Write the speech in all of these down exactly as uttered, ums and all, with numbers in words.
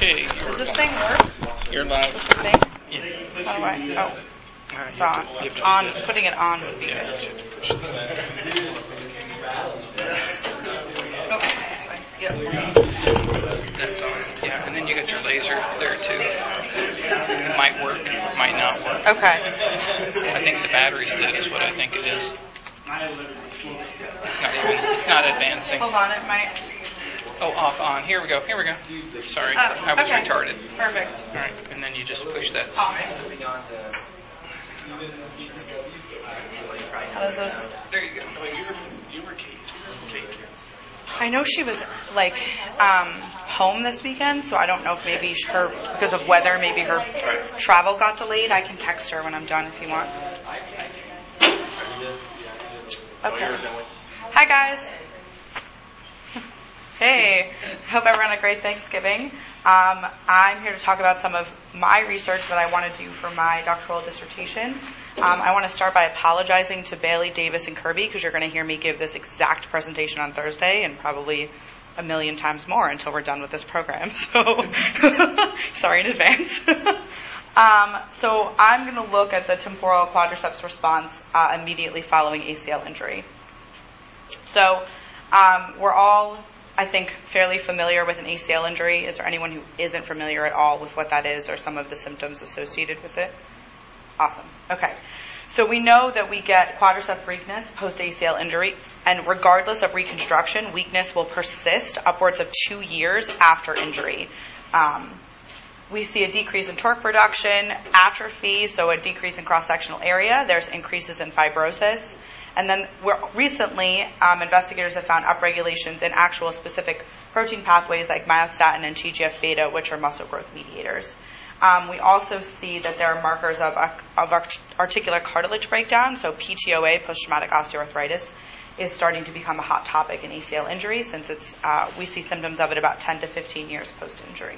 Okay. Does this thing work? You're live. This thing? Yeah. Oh, right. Oh, All right, it's you have on. to- you have to On. do this. Putting it on would be Yeah, good. you have to push this. That's on. Yeah, and then you got your laser there too. It might work, it might not work. Okay. I think the battery's dead is what I think it is. It's not even, it's not advancing. Hold on, it might. Oh, off, on. Here we go, here we go. Sorry, Oh, I was okay. retarded. Perfect. All right, and then you just push that. Off. How does this? There you go. I know she was like um, home this weekend, so I don't know if maybe her, because of weather, maybe her travel got delayed. I can text her when I'm done if you want. Okay. Hi guys. Hey. Hope everyone had a great Thanksgiving. Um, I'm here to talk about some of my research that I want to do for my doctoral dissertation. Um, I want to start by apologizing to Bailey, Davis, and Kirby because you're going to hear me give this exact presentation on Thursday and probably a million times more until we're done with this program. So, sorry in advance. um, so I'm going to look at the temporal quadriceps response uh, immediately following A C L injury. So um, we're all, I think, fairly familiar with an A C L injury. Is there anyone who isn't familiar at all with what that is or some of the symptoms associated with it? Awesome. Okay. So we know that we get quadricep weakness post-A C L injury, and regardless of reconstruction, weakness will persist upwards of two years after injury. Um, we see a decrease in torque production, atrophy, so a decrease in cross-sectional area. There's increases in fibrosis. And then we're, recently, um, investigators have found upregulations in actual specific protein pathways like myostatin and T G F beta, which are muscle growth mediators. Um, we also see that there are markers of, of articular cartilage breakdown, so P T O A, post-traumatic osteoarthritis, is starting to become a hot topic in A C L injury since it's uh, we see symptoms of it about ten to fifteen years post-injury.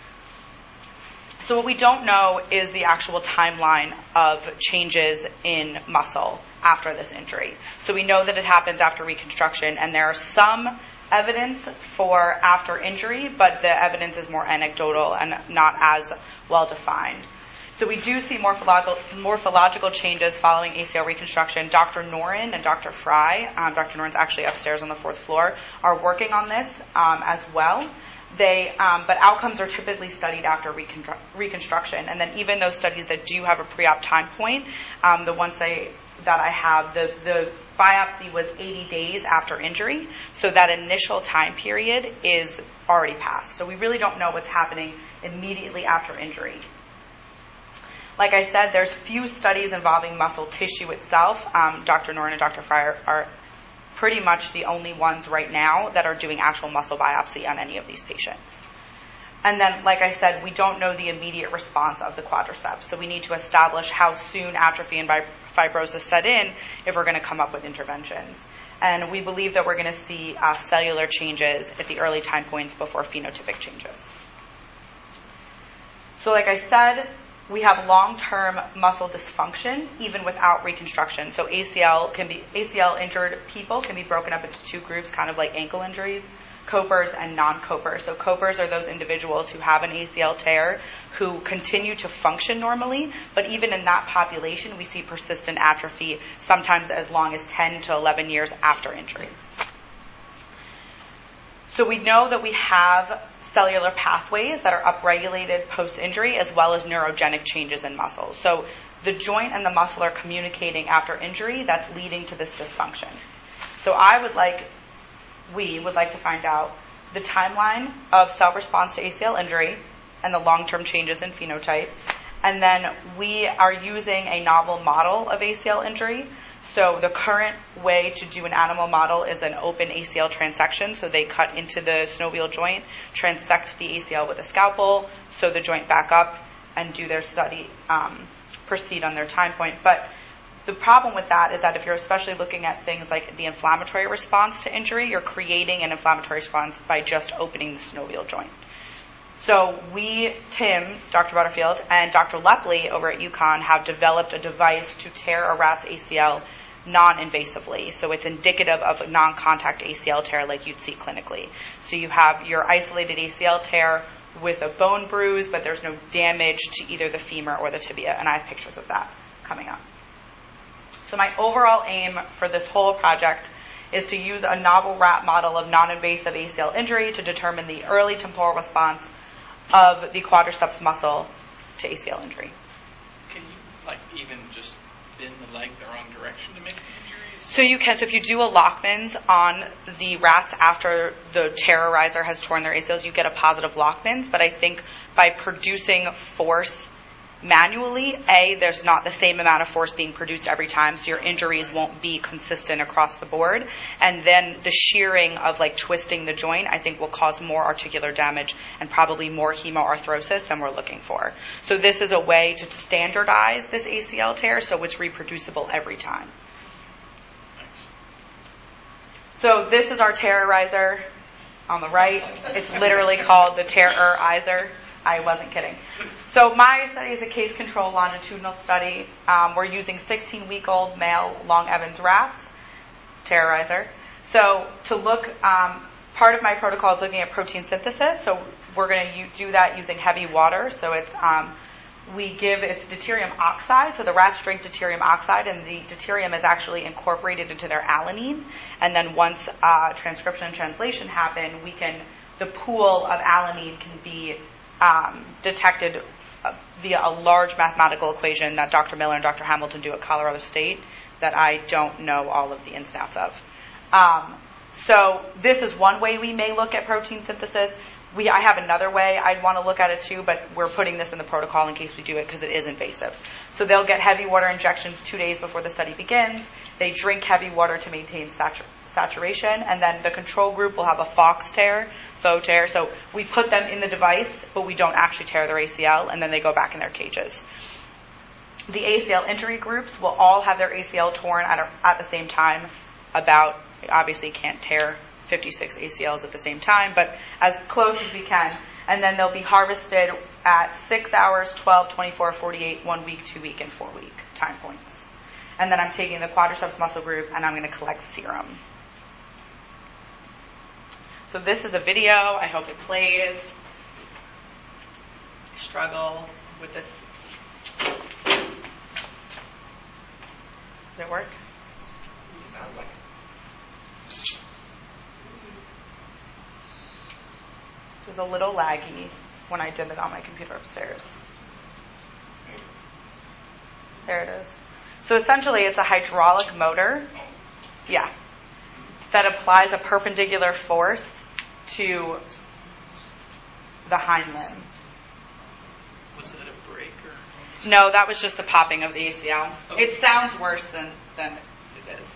So what we don't know is the actual timeline of changes in muscle after this injury. So we know that it happens after reconstruction, and there are some evidence for after injury, but the evidence is more anecdotal and not as well defined. So we do see morphological, morphological changes following A C L reconstruction. Doctor Noren and Doctor Fry, um, Doctor Noren's actually upstairs on the fourth floor, are working on this um, as well. They, um, but outcomes are typically studied after reconstru- reconstruction, and then even those studies that do have a pre-op time point, um, the ones I, that I have, the, the biopsy was eighty days after injury, so that initial time period is already passed. So we really don't know what's happening immediately after injury. Like I said, there's few studies involving muscle tissue itself. Um, Doctor Noren and Doctor Fry are, are pretty much the only ones right now that are doing actual muscle biopsy on any of these patients. And then, like I said, we don't know the immediate response of the quadriceps, so we need to establish how soon atrophy and fibrosis set in if we're going to come up with interventions. And we believe that we're going to see uh, cellular changes at the early time points before phenotypic changes. So like I said, we have long-term muscle dysfunction even without reconstruction. So A C L can be A C L injured people can be broken up into two groups, kind of like ankle injuries, copers and non-copers. So copers are those individuals who have an A C L tear who continue to function normally, but even in that population, we see persistent atrophy sometimes as long as ten to eleven years after injury. So we know that we have cellular pathways that are upregulated post-injury as well as neurogenic changes in muscle. So the joint and the muscle are communicating after injury that's leading to this dysfunction. So I would like, we would like to find out the timeline of cell response to A C L injury and the long-term changes in phenotype. And then we are using a novel model of A C L injury. So the current way to do an animal model is an open A C L transection. So they cut into the synovial joint, transect the A C L with a scalpel, sew the joint back up, and do their study, um, proceed on their time point. But the problem with that is that if you're especially looking at things like the inflammatory response to injury, you're creating an inflammatory response by just opening the synovial joint. So we, Tim, Doctor Butterfield, and Doctor Lepley over at UConn have developed a device to tear a rat's A C L non-invasively. So it's indicative of a non-contact A C L tear like you'd see clinically. So you have your isolated A C L tear with a bone bruise, but there's no damage to either the femur or the tibia, and I have pictures of that coming up. So my overall aim for this whole project is to use a novel rat model of non-invasive A C L injury to determine the early temporal response of the quadriceps muscle to A C L injury. Can you, like, even just bend the leg the wrong direction to make the injury? So you can. So if you do a Lockman's on the rats after the terrorizer has torn their A C Ls, you get a positive Lockman's. But I think by producing force manually, A, there's not the same amount of force being produced every time, so your injuries won't be consistent across the board. And then the shearing of like twisting the joint, I think, will cause more articular damage and probably more hemoarthrosis than we're looking for. So this is a way to standardize this A C L tear so it's reproducible every time. So this is our terrorizer on the right. It's literally called the terrorizer. I wasn't kidding. So my study is a case-control longitudinal study. Um, we're using sixteen-week-old male Long Evans rats, terrorizer. So to look, um, part of my protocol is looking at protein synthesis. So we're going to do that using heavy water. So it's um, we give it's deuterium oxide. So the rats drink deuterium oxide, and the deuterium is actually incorporated into their alanine. And then once uh, transcription and translation happen, we can the pool of alanine can be um, detected via a large mathematical equation that Doctor Miller and Doctor Hamilton do at Colorado State that I don't know all of the ins and outs of. Um, so this is one way we may look at protein synthesis. We, I have another way I'd want to look at it too, but we're putting this in the protocol in case we do it because it is invasive. So they'll get heavy water injections two days before the study begins. They drink heavy water to maintain satur- saturation, and then the control group will have a Fox tear, faux tear. So we put them in the device, but we don't actually tear their A C L, and then they go back in their cages. The A C L injury groups will all have their A C L torn at, a, at the same time. About, obviously can't tear fifty-six A C Ls at the same time, but as close as we can. And then they'll be harvested at six hours, twelve, twenty-four, forty-eight, one week, two week, and four week time points. And then I'm taking the quadriceps muscle group and I'm going to collect serum. So this is a video. I hope it plays. Struggle with this. Does it work? Sounds like it. It was a little laggy when I did it on my computer upstairs. There it is. So essentially it's a hydraulic motor, yeah, that applies a perpendicular force to the hind limb. Was that a break or? No, that was just the popping of the A C L. Oh. It sounds worse than, than it is.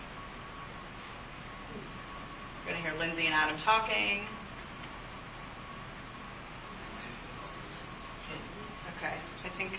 You're going to hear Lindsay and Adam talking. Okay, I think.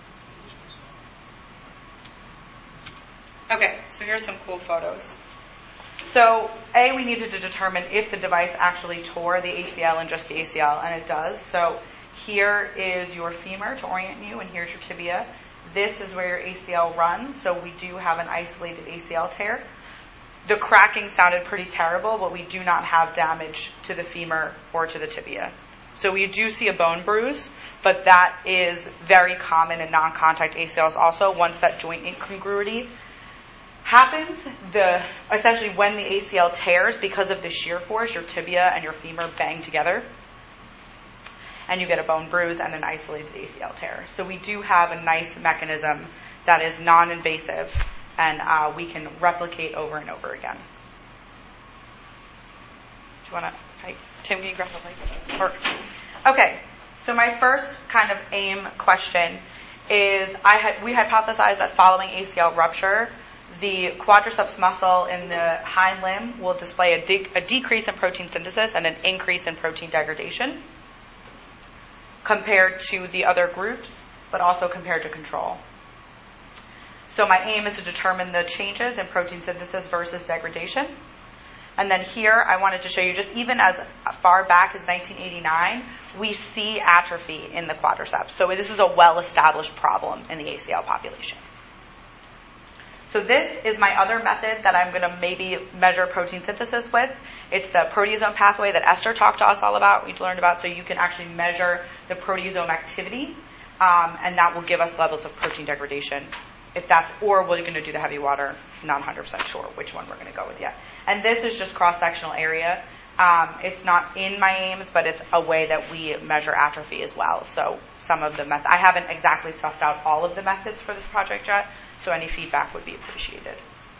Okay, so here's some cool photos. So, A, we needed to determine if the device actually tore the A C L and just the A C L, and it does. So here is your femur to orient you, and here's your tibia. This is where your A C L runs, so we do have an isolated A C L tear. The cracking sounded pretty terrible, but we do not have damage to the femur or to the tibia. So we do see a bone bruise, but that is very common in non-contact A C Ls also. Once that joint incongruity happens, the essentially when the A C L tears, because of the shear force, your tibia and your femur bang together, and you get a bone bruise and an isolated A C L tear. So we do have a nice mechanism that is non-invasive, and uh, we can replicate over and over again. Do you want to, hi, Tim, can you grab the mic? Or, okay, so my first kind of aim question is, I had, we hypothesized that following A C L rupture, the quadriceps muscle in the hind limb will display a, de- a decrease in protein synthesis and an increase in protein degradation compared to the other groups, but also compared to control. So my aim is to determine the changes in protein synthesis versus degradation. And then here I wanted to show you, just even as far back as nineteen eighty-nine, we see atrophy in the quadriceps. So this is a well-established problem in the A C L population. So this is my other method that I'm going to maybe measure protein synthesis with. It's the proteasome pathway that Esther talked to us all about, we learned about, so you can actually measure the proteasome activity, um, and that will give us levels of protein degradation. If that's, or we're going to do the heavy water, not one hundred percent sure which one we're going to go with yet. And this is just cross-sectional area. Um, it's not in my aims, but it's a way that we measure atrophy as well. So some of the methods, I haven't exactly sussed out all of the methods for this project yet, so any feedback would be appreciated.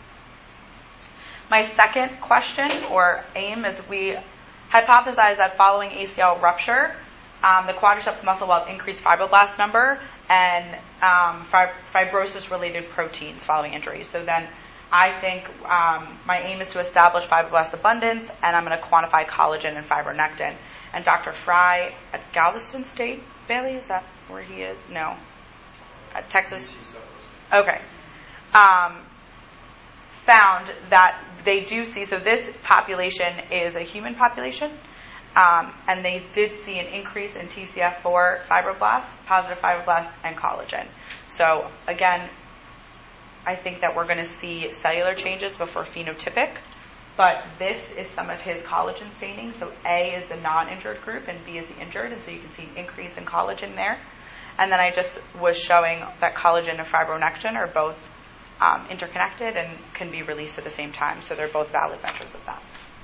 My second question or aim is we hypothesize that following A C L rupture, um, the quadriceps muscle will have increased fibroblast number and um, fib- fibrosis-related proteins following injury. So then I think um, my aim is to establish fibroblast abundance, and I'm going to quantify collagen and fibronectin. And Doctor Fry at Galveston State, Bailey, is that where he is? No. At Texas? Okay. Um, found that they do see, so this population is a human population, um, and they did see an increase in T C F four fibroblasts, positive fibroblasts, and collagen. So again, I think that we're going to see cellular changes before phenotypic, but this is some of his collagen staining. So A is the non-injured group and B is the injured, and so you can see an increase in collagen there. And then I just was showing that collagen and fibronectin are both um, interconnected and can be released at the same time, so they're both valid measures of that.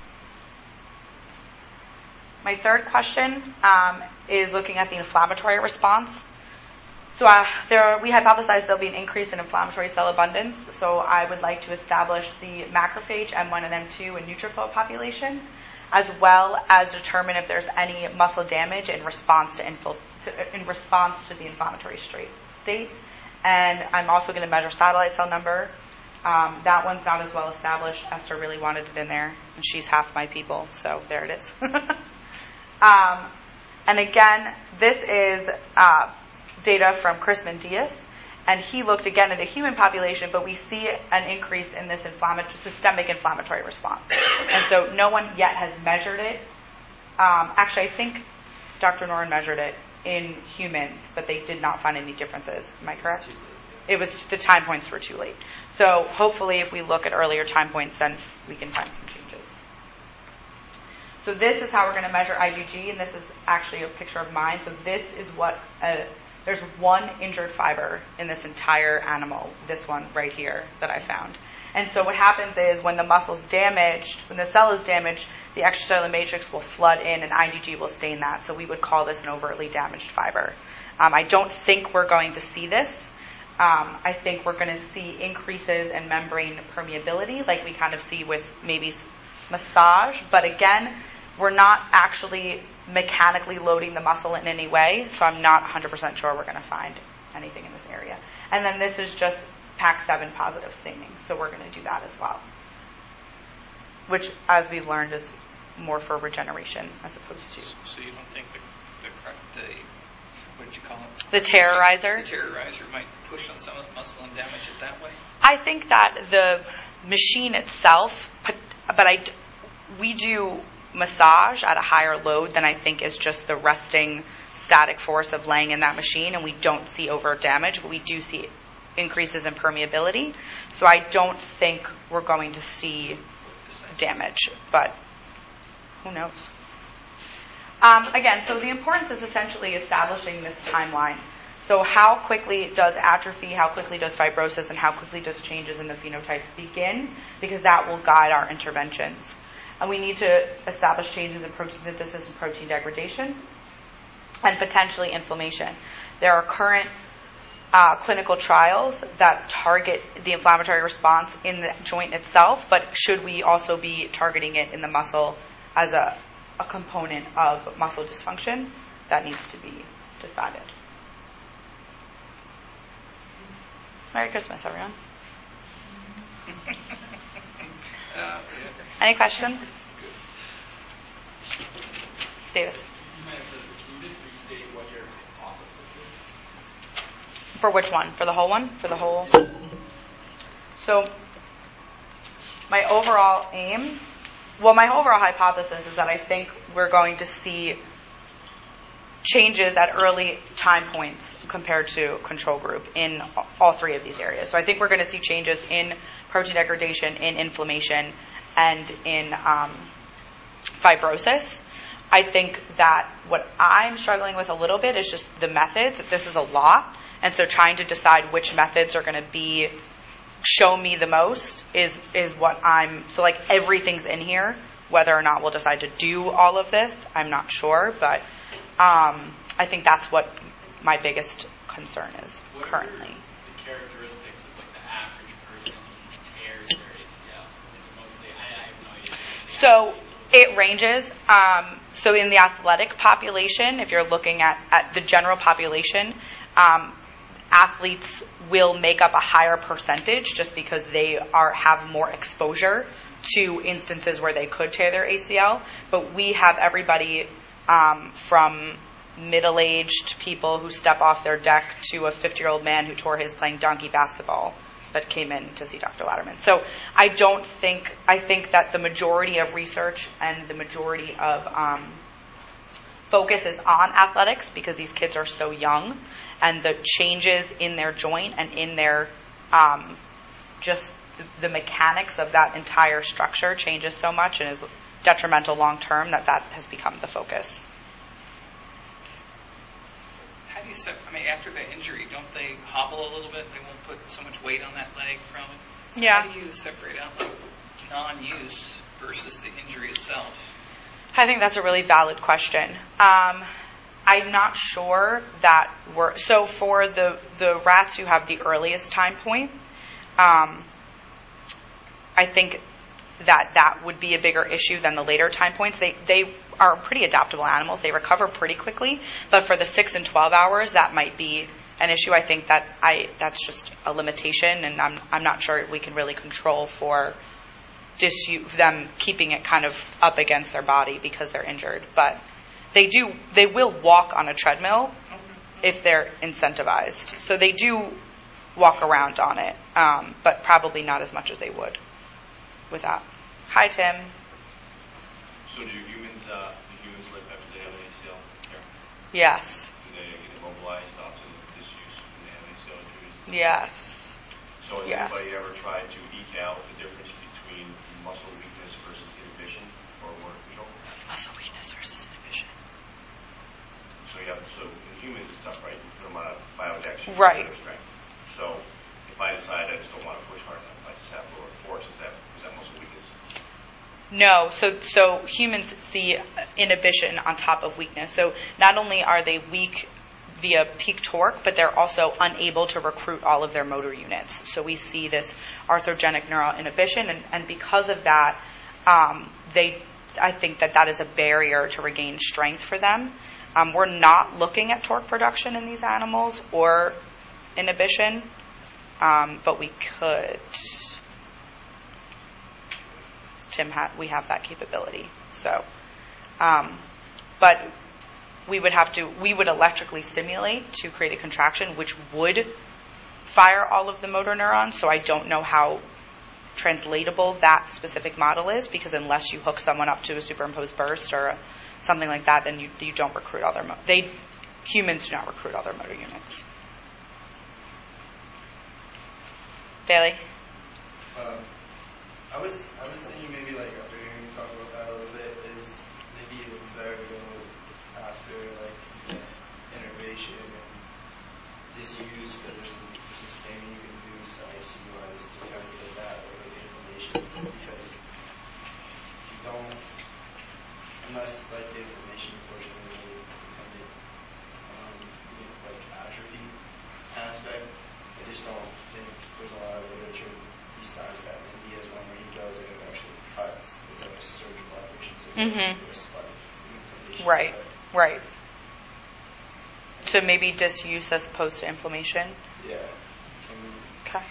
My third question um, is looking at the inflammatory response. So uh, there, we hypothesize there'll be an increase in inflammatory cell abundance. So I would like to establish the macrophage M one and M two and neutrophil population, as well as determine if there's any muscle damage in response to, infil- to in response to the inflammatory state. And I'm also going to measure satellite cell number. Um, that one's not as well established. Esther really wanted it in there, and she's half my people, so there it is. um, and again, this is uh, data from Chris Diaz, and he looked again at a human population, but we see an increase in this inflammatory, systemic inflammatory response. And so no one yet has measured it. Um, actually, I think Doctor Noren measured it in humans, but they did not find any differences. Am I correct? It was, the time points were too late. So hopefully if we look at earlier time points, then we can find some changes. So this is how we're going to measure I G G, and this is actually a picture of mine. So this is what, a, there's one injured fiber in this entire animal, this one right here that I found. And so what happens is when the muscle's damaged, when the cell is damaged, the extracellular matrix will flood in and I G G will stain that. So we would call this an overtly damaged fiber. Um, I don't think we're going to see this. Um, I think we're going to see increases in membrane permeability, like we kind of see with maybe massage. But again, we're not actually mechanically loading the muscle in any way, so I'm not one hundred percent sure we're going to find anything in this area. And then this is just P A X seven positive staining, so we're going to do that as well, which, as we've learned, is more for regeneration as opposed to. So you don't think the the, the what did you call it? The terrorizer. The terrorizer might push on some of the muscle and damage it that way? I think that the machine itself, but I, we do massage at a higher load than I think is just the resting static force of laying in that machine, and we don't see over damage, but we do see increases in permeability. So I don't think we're going to see damage, but who knows? Um, again, so the importance is essentially establishing this timeline. So how quickly does atrophy, how quickly does fibrosis, and how quickly does changes in the phenotype begin? Because that will guide our interventions. And we need to establish changes in protein synthesis and protein degradation, and potentially inflammation. There are current uh, clinical trials that target the inflammatory response in the joint itself, but should we also be targeting it in the muscle as a, a component of muscle dysfunction? That needs to be decided. Merry Christmas, everyone. uh, yeah. Any questions? Davis. Can you just restate what your hypothesis is? For which one? For the whole one? For the whole? So, my overall aim, well, my overall hypothesis is that I think we're going to see changes at early time points compared to control group in all three of these areas. So I think we're going to see changes in protein degradation, in inflammation, and in um, fibrosis. I think that what I'm struggling with a little bit is just the methods. This is a lot, and so trying to decide which methods are going to be show me the most is is what I'm. So like everything's in here. Whether or not we'll decide to do all of this, I'm not sure, but um, I think that's what my biggest concern is what currently. Are the characteristics of like the average person who tears their A C L? Is it mostly? I, I have no idea. So it ranges. Um, so in the athletic population, if you're looking at, at the general population, um, athletes will make up a higher percentage just because they are have more exposure to instances where they could tear their A C L. But we have everybody um, from middle-aged people who step off their deck to a fifty-year-old man who tore his playing donkey basketball that came in to see Doctor Latterman. So I don't think, I think that the majority of research and the majority of um, focus is on athletics because these kids are so young, and the changes in their joint and in their um, just the, the mechanics of that entire structure changes so much and is detrimental long term that that has become the focus. How do you sep- I mean, after the injury, don't they hobble a little bit? They won't put so much weight on that leg, probably. So Yeah. How do you separate out like non-use versus the injury itself? I think that's a really valid question. Um, I'm not sure that we're so for the the rats who have the earliest time point. Um, I think that that would be a bigger issue than the later time points. They they are pretty adaptable animals. They recover pretty quickly, but for the six and twelve hours, that might be an issue. I think that I that's just a limitation, and I'm I'm not sure we can really control for disuse, them keeping it kind of up against their body because they're injured. But they do they will walk on a treadmill if they're incentivized. So they do walk around on it, um, but probably not as much as they would without. Hi, Tim. So do humans, uh, do humans live after they have an A C L tear? Yes. Do they get immobilized after disuse when they have an A C L injury? Yes. So has Yes. anybody ever tried to eke out the difference between muscle weakness versus inhibition or motor control? Muscle weakness versus inhibition. So you have, so in humans it's tough, right? You put them on a bioinjection. Right. Their strength. So if I decide I just don't want to push hard enough, I just have lower force, is that, is that muscle weakness? No, so so humans see inhibition on top of weakness. So not only are they weak via peak torque, but they're also unable to recruit all of their motor units. So we see this arthrogenic neural inhibition, and, and because of that, um, they, I think that that is a barrier to regain strength for them. Um, we're not looking at torque production in these animals or inhibition, um, but we could. Tim, ha- we have that capability. So, um, but we would have to, we would electrically stimulate to create a contraction, which would fire all of the motor neurons. So I don't know how translatable that specific model is, because unless you hook someone up to a superimposed burst or something like that, then you you don't recruit all their mo- they humans do not recruit all their motor units. Bailey. Um, I was I was thinking maybe like after hearing you talk about that a little bit is maybe it would be better to go after like the innervation and disuse because there's some, some staining you can do to I C wise to try to get that or like inflammation because you don't unless like the inflammation portion is really becoming um, like atrophy aspect. I just don't think there's a lot of literature besides that. Maybe he has one where he goes and it actually cuts. It's like a surgical operation, so it's Mhm. a spike in inflammation. Right, But, right. So maybe disuse as opposed to inflammation. yeah. Can we, Okay.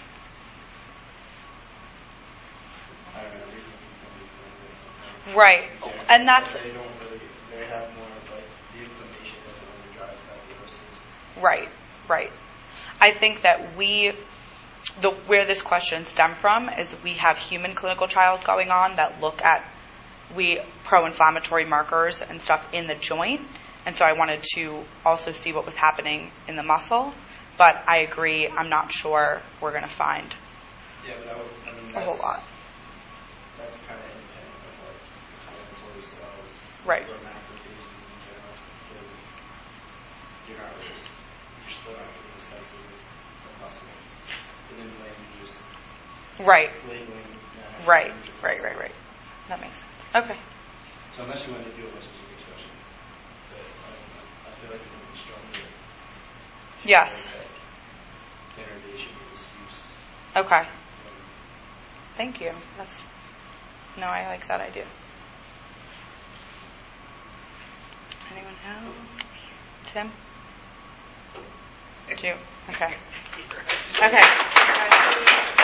I don't know. Everything can be inflamed. Right, Yeah, and that's they don't really. They have more of like the inflammation doesn't really drive fibrosis. right, right. I think that we, the where this question stemmed from is we have human clinical trials going on that look at we pro-inflammatory markers and stuff in the joint, and so I wanted to also see what was happening in the muscle. But I agree, I'm not sure we're going to find Yeah, but that would, I mean, a that's, whole lot. that's kind of independent of like inflammatory cells. Right. Or macrophages in general, because you're not really, you're still not really sensitive of muscle. Because in like you just Right, labeling. uh, right, right, right, right. That makes sense. Okay. So unless you want to do a bunch of gene expression, but um, I feel like it would be stronger. Yes. That derivation is use. Okay. Um, Thank you. That's no, I like that idea. Anyone else? Tim? Two. Okay. Okay.